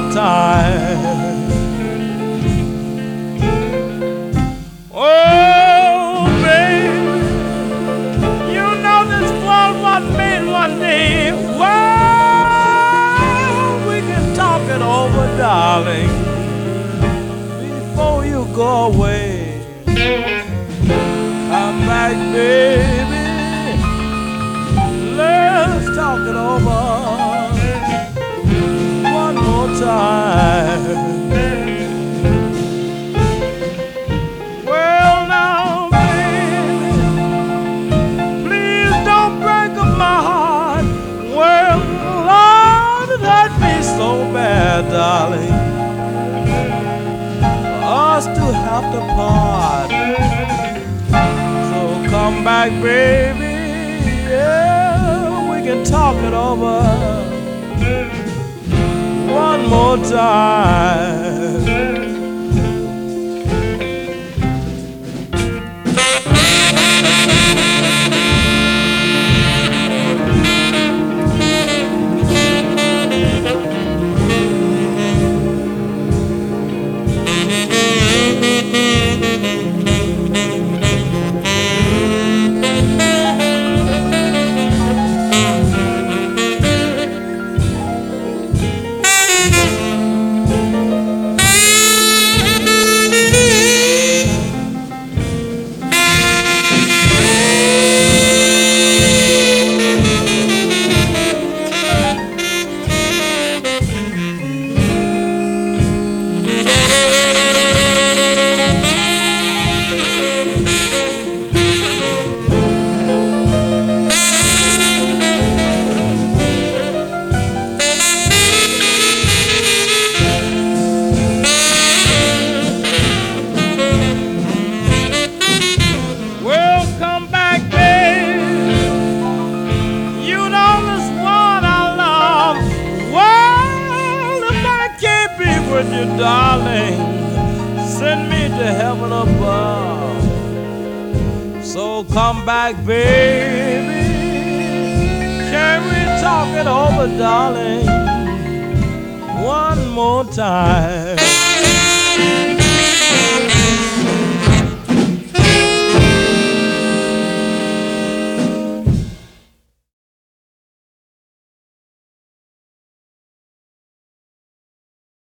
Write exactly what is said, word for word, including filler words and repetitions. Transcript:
time. Oh, baby, you know this world was made one day. Well, we can talk it over, darling, before you go away. Come back, baby, let's talk it over one more time. Well, now, baby, please don't break up my heart. Well, Lord, it hurt me so bad, darling, for us to have to part. So come back, baby, yeah, we can talk it over one more time. You, darling, send me to heaven above. So come back, baby, can we talk it over, darling, one more time?